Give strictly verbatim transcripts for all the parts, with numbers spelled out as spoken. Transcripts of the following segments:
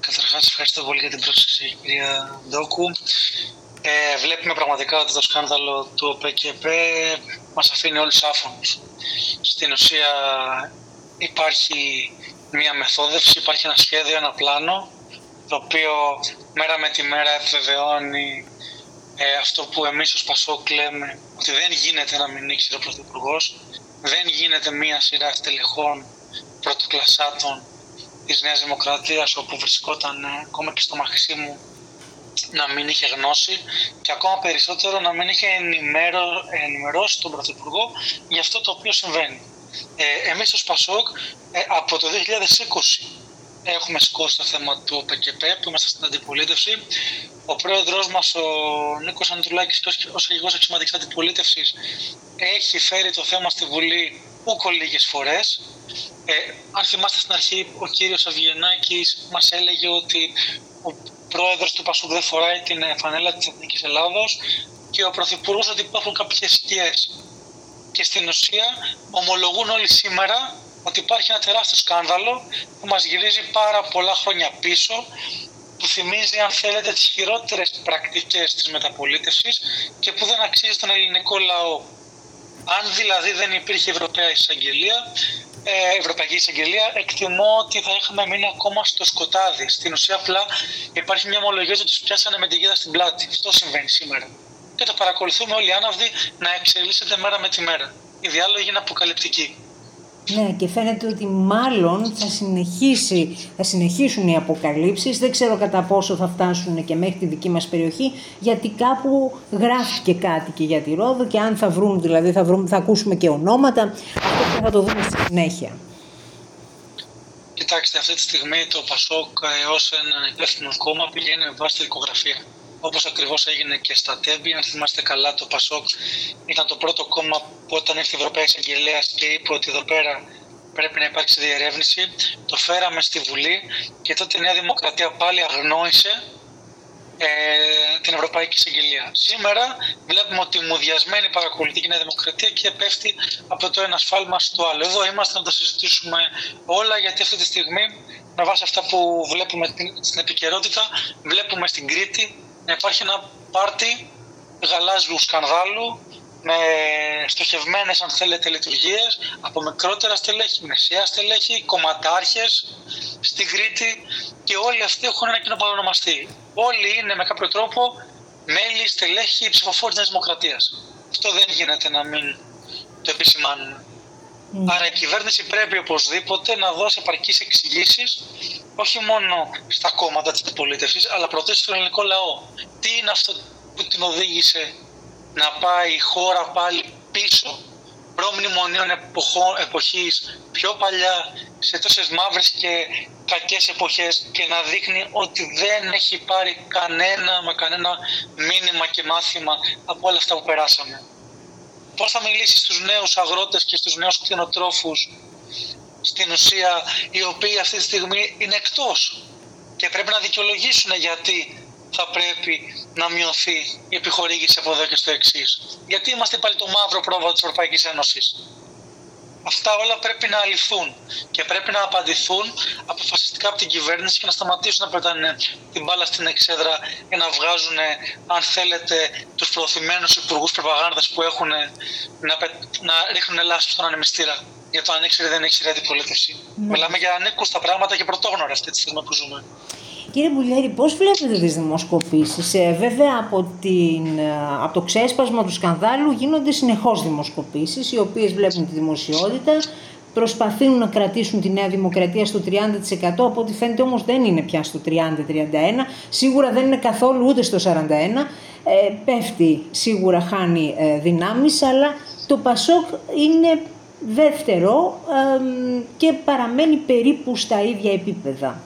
Καταρχάς, ευχαριστώ πολύ για την πρόσκληση, κυρία Ντόκου. Ε, βλέπουμε πραγματικά ότι το σκάνδαλο του ΟΠΕΚΕΠ μας αφήνει όλους άφωνους. Στην ουσία υπάρχει μια μεθόδευση, υπάρχει ένα σχέδιο, ένα πλάνο, το οποίο μέρα με τη μέρα επιβεβαιώνει ε, αυτό που εμείς ως ΠΑΣΟΚ λέμε, ότι δεν γίνεται να μην ήξερε ο Πρωθυπουργός, δεν γίνεται μια σειρά στελεχών πρωτοκλασσάτων της Νέας Δημοκρατίας, όπου βρισκόταν ακόμα και στο Μαξίμου, να μην είχε γνώση και ακόμα περισσότερο να μην είχε ενημέρω, ενημερώσει τον Πρωθυπουργό για αυτό το οποίο συμβαίνει. Ε, εμείς ως ΠΑΣΟΚ ε, από το δύο χιλιάδες είκοσι έχουμε σηκώσει το θέμα του ΟΠΕΚΕΠ, που είμαστε στην αντιπολίτευση. Ο πρόεδρος μας, ο Νίκος Ανδρουλάκης, ως αρχηγός αξιωματικής αντιπολίτευσης, έχει φέρει το θέμα στη Βουλή ούκο λίγες φορές. Ε, αν θυμάστε στην αρχή, ο κύριος Αυγενάκης μας έλεγε ότι ο πρόεδρος του ΠΑΣΟΚ δεν φοράει την φανέλα της Εθνικής Ελλάδος και ο πρωθυπουργός ότι υπάρχουν κάποιες σκιές. Και στην ουσία ομολογούν όλοι σήμερα ότι υπάρχει ένα τεράστιο σκάνδαλο που μας γυρίζει πάρα πολλά χρόνια πίσω, που θυμίζει, αν θέλετε, τις χειρότερες πρακτικές της μεταπολίτευσης και που δεν αξίζει τον ελληνικό λαό. Αν δηλαδή δεν υπήρχε Ευρωπαϊκή Εισαγγελία, ε, Ευρωπαϊκή Εισαγγελία, εκτιμώ ότι θα είχαμε μείνει ακόμα στο σκοτάδι. Στην ουσία, απλά υπάρχει μια ομολογία ότι τους πιάσανε με τη γίδα στην πλάτη. Αυτό συμβαίνει σήμερα. Και το παρακολουθούμε όλοι άναυδοι να εξελίσσεται μέρα με τη μέρα. Οι διάλογοι είναι αποκαλυπτικοί. Ναι, και φαίνεται ότι μάλλον θα, συνεχίσει, θα συνεχίσουν οι αποκαλύψεις. Δεν ξέρω κατά πόσο θα φτάσουν και μέχρι τη δική μας περιοχή, γιατί κάπου γράφτηκε κάτι και για τη Ρόδο και αν θα βρουν, δηλαδή θα, βρουν, θα ακούσουμε και ονόματα, αυτό θα το δούμε στη συνέχεια. Κοιτάξτε, αυτή τη στιγμή το ΠΑΣΟΚ ως ένα υπεύθυνο κόμμα πηγαίνει με βάση τη δικογραφία. Όπως ακριβώς έγινε και στα Τέμπη, αν θυμάστε καλά, το ΠΑΣΟΚ ήταν το πρώτο κόμμα που όταν ήρθε η Ευρωπαϊκή Εισαγγελέα και είπε ότι εδώ πέρα πρέπει να υπάρξει διερεύνηση, το φέραμε στη Βουλή και τότε η Νέα Δημοκρατία πάλι αγνόησε ε, την Ευρωπαϊκή Εισαγγελία. Σήμερα βλέπουμε ότι η μουδιασμένη παρακολουθεί η Νέα Δημοκρατία και πέφτει από το ένα σφάλμα στο άλλο. Εδώ είμαστε να τα συζητήσουμε όλα, γιατί αυτή τη στιγμή, με βάση αυτά που βλέπουμε στην επικαιρότητα, βλέπουμε στην Κρήτη να υπάρχει ένα πάρτι γαλάζιου σκανδάλου με στοχευμένες, αν θέλετε, λειτουργίες από μικρότερα στελέχη, μεσαία στελέχη, κομματάρχες στην Κρήτη, και όλοι αυτοί έχουν ένα κοινό παρονομαστή. Όλοι είναι με κάποιο τρόπο μέλη, στελέχη, ψηφοφόροι της Δημοκρατίας. Αυτό δεν γίνεται να μην το επισημάνουμε. Mm. Άρα η κυβέρνηση πρέπει οπωσδήποτε να δώσει επαρκείς εξηγήσεις, όχι μόνο στα κόμματα της αντιπολίτευσης, αλλά πρωτίστως στον ελληνικό λαό. Τι είναι αυτό που την οδήγησε να πάει η χώρα πάλι πίσω, προμνημονίων εποχής, πιο παλιά, σε τόσες μαύρες και κακές εποχές, και να δείχνει ότι δεν έχει πάρει κανένα, μα κανένα μήνυμα και μάθημα από όλα αυτά που περάσαμε. Πώς θα μιλήσει στους νέους αγρότες και στους νέους κτηνοτρόφους, στην ουσία, οι οποίοι αυτή τη στιγμή είναι εκτός και πρέπει να δικαιολογήσουν γιατί θα πρέπει να μειωθεί η επιχορήγηση από εδώ και στο εξής. Γιατί είμαστε πάλι το μαύρο πρόβατο της Ευρωπαϊκής Ένωσης. Αυτά όλα πρέπει να αληθούν και πρέπει να απαντηθούν αποφασιστικά από την κυβέρνηση και να σταματήσουν να πετάνε την μπάλα στην εξέδρα και να βγάζουν, αν θέλετε, τους προωθημένους υπουργούς προπαγάνδας που έχουν να, πε... να ρίχνουν λάσπη στον ανεμιστήρα για το αν ήξερε ή δεν ήξερε αντιπολίτευση. Mm. Μιλάμε για ανήκουστα πράγματα και πρωτόγνωρα αυτή τη στιγμή που ζούμε. Κύριε Μπουλιέρη, πώς βλέπετε τις δημοσκοπήσεις? Ε, βέβαια από, την, από το ξέσπασμα του σκανδάλου γίνονται συνεχώς δημοσκοπήσεις, οι οποίες βλέπουν τη δημοσιότητα, προσπαθούν να κρατήσουν τη Νέα Δημοκρατία στο τριάντα τοις εκατό, από ό,τι φαίνεται όμως δεν είναι πια στο τριάντα τριάντα ένα, σίγουρα δεν είναι καθόλου ούτε στο σαράντα ένα, ε, πέφτει, σίγουρα χάνει ε, δυνάμεις, αλλά το ΠΑΣΟΚ είναι δεύτερο ε, και παραμένει περίπου στα ίδια επίπεδα.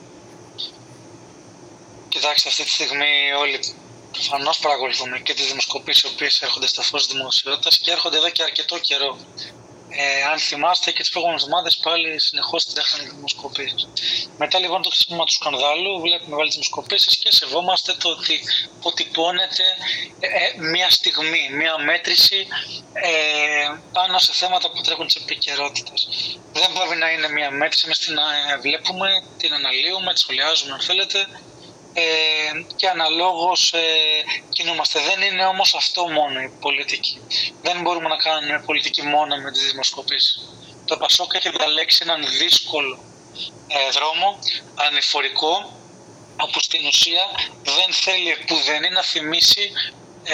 Κοιτάξτε, αυτή τη στιγμή όλοι προφανώς παρακολουθούμε και τις δημοσκοπήσεις οι οποίες έρχονται στα φως της δημοσιότητας και έρχονται εδώ και αρκετό καιρό. Ε, αν θυμάστε και τις προηγούμενες εβδομάδες πάλι συνεχώς τρέχανε οι δημοσκοπήσεις. Μετά λοιπόν το χτίσμα του σκανδάλου βλέπουμε βάλει τις δημοσκοπήσεις και σεβόμαστε το ότι αποτυπώνεται ε, μία στιγμή, μία μέτρηση ε, πάνω σε θέματα που τρέχουν της επικαιρότητας. Δεν πρέπει να είναι μία μέτρηση, εμείς την ε, βλέπουμε, την αναλύουμε, τη σχολιάζουμε αν θέλετε, Ε, και αναλόγως ε, κινούμαστε. Δεν είναι όμως αυτό μόνο η πολιτική. Δεν μπορούμε να κάνουμε πολιτική μόνο με τις δημοσκοπήσεις. Το Πασόκ έχει διαλέξει έναν δύσκολο ε, δρόμο, ανηφορικό, όπου στην ουσία δεν θέλει επουδενή να θυμίσει ε,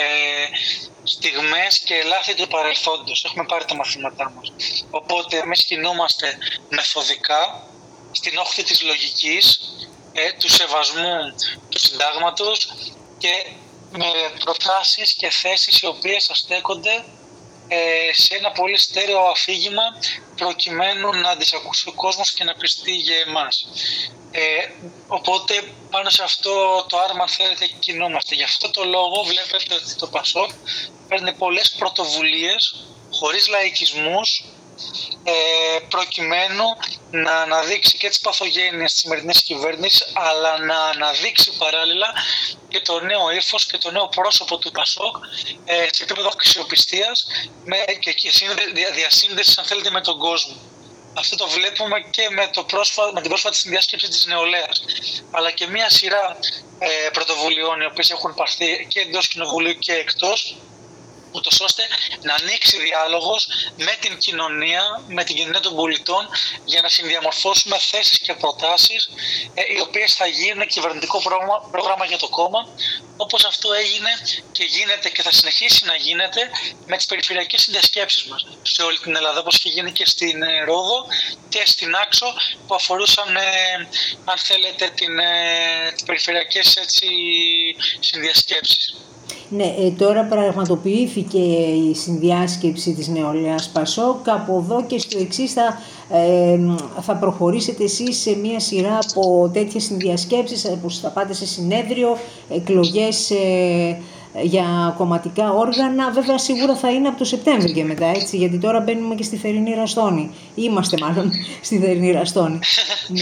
στιγμές και λάθη του παρελθόντος. Έχουμε πάρει τα μαθήματά μας. Οπότε εμείς κινούμαστε μεθοδικά, στην όχθη της λογικής, Ε, του σεβασμού του συντάγματος και με προτάσεις και θέσεις οι οποίες αστέκονται ε, σε ένα πολύ στέρεο αφήγημα προκειμένου να τις ακούσει ο κόσμος και να πιστεί για εμάς. Ε, οπότε πάνω σε αυτό το άρμα αν θέλετε κινούμαστε. Γι' αυτό το λόγο βλέπετε ότι το Πασόκ παίρνει πολλές πρωτοβουλίες χωρίς λαϊκισμούς, Ε, προκειμένου να αναδείξει και τις παθογένειες της σημερινής κυβέρνησης, αλλά να αναδείξει παράλληλα και το νέο ύφος και το νέο πρόσωπο του Πασόκ ε, σε επίπεδο αξιοπιστίας με, και, και διασύνδεσης αν θέλετε με τον κόσμο. Αυτό το βλέπουμε και με, το πρόσφα, με την πρόσφατη συνδιάσκεψη της νεολαίας, αλλά και μια σειρά ε, πρωτοβουλειών οι οποίες έχουν πάρθει και εντός κοινοβουλίου και εκτός, ούτως ώστε να ανοίξει διάλογος με την κοινωνία, με την κοινωνία των πολιτών, για να συνδιαμορφώσουμε θέσεις και προτάσεις ε, οι οποίες θα γίνουν κυβερνητικό πρόγραμμα, πρόγραμμα για το κόμμα, όπως αυτό έγινε και γίνεται και θα συνεχίσει να γίνεται με τις περιφερειακές συνδιασκέψεις μας σε όλη την Ελλάδα, όπως είχε γίνει και στην ε, Ρόδο και στην Άξο, που αφορούσαν, ε, αν θέλετε, την, ε, τις περιφερειακές έτσι, συνδιασκέψεις. Ναι, ε, τώρα πραγματοποιήθηκε η συνδιάσκεψη της νεολαίας Πασόκ. Από εδώ και στο εξής θα, ε, θα προχωρήσετε εσείς σε μια σειρά από τέτοιες συνδιασκέψεις, που θα πάτε σε συνέδριο, εκλογές ε, για κομματικά όργανα. Βέβαια σίγουρα θα είναι από το Σεπτέμβριο και μετά, έτσι, γιατί τώρα μπαίνουμε και στη θερινή Ραστόνη. Είμαστε μάλλον στη θερινή Ραστόνη. Ναι.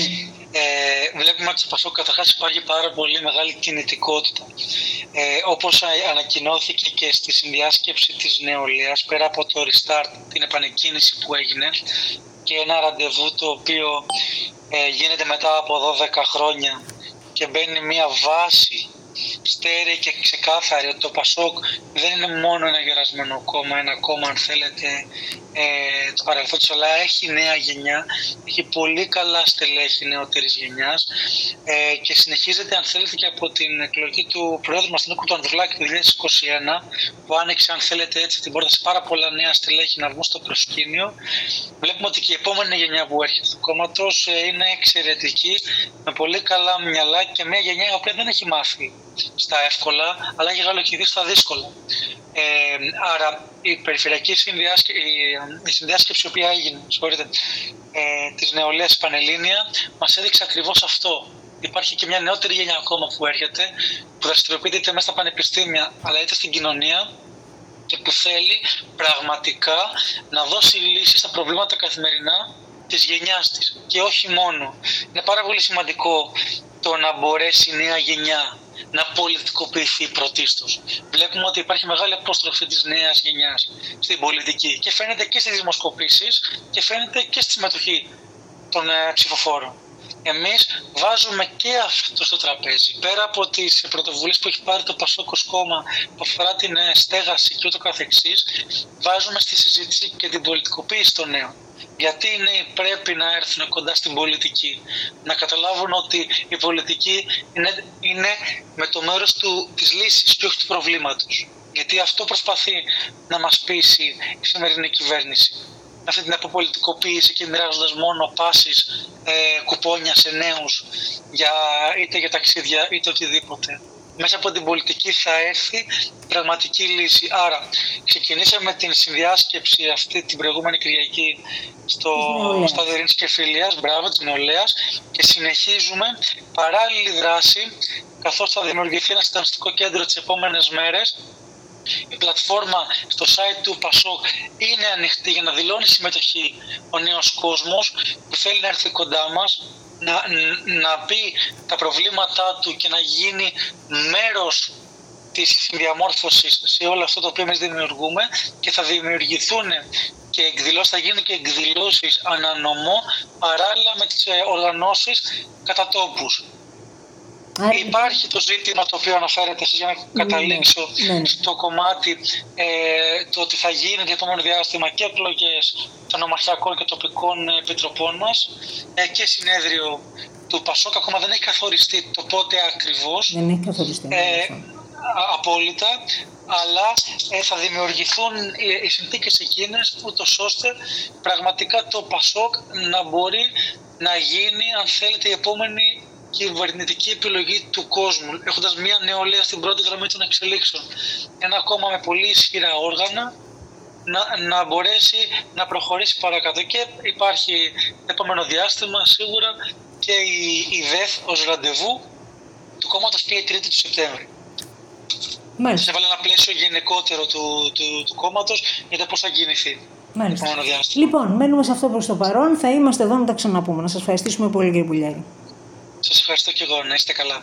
Ε, βλέπουμε ότι στο Πασόκ καταρχάς υπάρχει πάρα πολύ μεγάλη κινητικότητα. Ε, όπως ανακοινώθηκε και στη συνδιάσκεψη της νεολαίας, πέρα από το restart, την επανεκκίνηση που έγινε και ένα ραντεβού το οποίο ε, γίνεται μετά από δώδεκα χρόνια και μπαίνει μια βάση στέρεη και ξεκάθαρη ότι το Πασόκ δεν είναι μόνο ένα γερασμένο κόμμα, ένα κόμμα αν θέλετε ε, του παρελθόντος, αλλά έχει νέα γενιά, έχει πολύ καλά στελέχη νεότερης γενιάς ε, και συνεχίζεται αν θέλετε και από την εκλογή του Προέδρου μας Νίκου του Ανδρουλάκη το δύο χιλιάδες είκοσι ένα, που άνοιξε αν θέλετε έτσι την πόρτα σε πάρα πολλά νέα στελέχη να βγουν στο προσκήνιο. Βλέπουμε ότι και η επόμενη γενιά που έρχεται του κόμματος ε, είναι εξαιρετική, με πολύ καλά μυαλά και μια γενιά η οποία δεν έχει μάθει στα εύκολα, αλλά έχει γαλοκυθεί στα δύσκολα. Ε, άρα η περιφερειακή συνδιάσκεψη, η συνδιάσκεψη η οποία έγινε ε, της νεολαίας Πανελλήνια μας έδειξε ακριβώς αυτό. Υπάρχει και μια νεότερη γενιά ακόμα που έρχεται, που δραστηριοποιείται είτε μέσα στα πανεπιστήμια αλλά είτε στην κοινωνία και που θέλει πραγματικά να δώσει λύσεις στα προβλήματα καθημερινά της γενιάς της και όχι μόνο. Είναι πάρα πολύ σημαντικό το να μπορέσει η νέα γενιά να πολιτικοποιηθεί πρωτίστως. Βλέπουμε ότι υπάρχει μεγάλη απόστροφη της νέας γενιάς στην πολιτική και φαίνεται και στις δημοσκοπήσεις και φαίνεται και στη συμμετοχή των ε, ψηφοφόρων. Εμείς βάζουμε και αυτό στο τραπέζι. Πέρα από τις πρωτοβουλίες που έχει πάρει το Πασόκ ως κόμμα που αφορά την ε, στέγαση και ούτω καθεξής, βάζουμε στη συζήτηση και την πολιτικοποίηση των νέων. Γιατί οι νέοι πρέπει να έρθουν κοντά στην πολιτική, να καταλάβουν ότι η πολιτική είναι, είναι με το μέρος του, της λύσης και όχι του προβλήματος. Γιατί αυτό προσπαθεί να μας πείσει η σημερινή κυβέρνηση. Αυτή την αποπολιτικοποίηση και μοιράζοντας μόνο πάσης ε, κουπόνια σε νέους, για, είτε για ταξίδια είτε οτιδήποτε. Μέσα από την πολιτική θα έρθει πραγματική λύση. Άρα ξεκινήσαμε την συνδιάσκεψη αυτή την προηγούμενη Κυριακή στο Στάδιο Ειρήνης και Φιλίας, μπράβο, της νεολαίας, και συνεχίζουμε παράλληλη δράση, καθώς θα δημιουργηθεί ένα συντονιστικό κέντρο τις επόμενες μέρες Η πλατφόρμα στο site του Πασόκ είναι ανοιχτή για να δηλώνει συμμετοχή ο νέος κόσμος που θέλει να έρθει κοντά μας, να, να πει τα προβλήματά του και να γίνει μέρος της διαμόρφωσης σε όλο αυτό το οποίο εμείς δημιουργούμε, και θα δημιουργηθούν και εκδηλώσεις, θα γίνουν και εκδηλώσεις ανανομό παράλληλα με τις οργανώσεις κατά τόπους. Άρα... Υπάρχει το ζήτημα το οποίο αναφέρετε εσείς, για να καταλήξω ναι, ναι. στο κομμάτι ε, το ότι θα γίνει για το επόμενο διάστημα και εκλογές των ομαρχιακών και τοπικών επιτροπών μας ε, και συνέδριο του Πασόκ. Ακόμα δεν έχει καθοριστεί το πότε ακριβώς. Δεν έχει καθοριστεί. Ε, απόλυτα, αλλά ε, θα δημιουργηθούν οι, οι συνθήκες εκείνες ούτως ώστε πραγματικά το Πασόκ να μπορεί να γίνει, αν θέλετε, η επόμενη κυβερνητική επιλογή του κόσμου, έχοντας μια νεολαία στην πρώτη γραμμή των εξελίξεων. Ένα κόμμα με πολύ ισχυρά όργανα να, να μπορέσει να προχωρήσει παρακάτω. Και υπάρχει επόμενο διάστημα σίγουρα και η, η ΔΕΘ ως ραντεβού του κόμματος και η Τρίτη του Σεπτέμβρη. Μάλιστα. Σε βάλει ένα πλαίσιο γενικότερο του, του, του κόμματος για το πώς θα κινηθεί. Μάλιστα. Λοιπόν, μένουμε σε αυτό προς το παρόν. Θα είμαστε εδώ να τα ξαναπούμε. Να σας ευχαριστήσουμε πολύ, κύριε Πουλιάρη. Σας ευχαριστώ και εγώ. Να είστε καλά.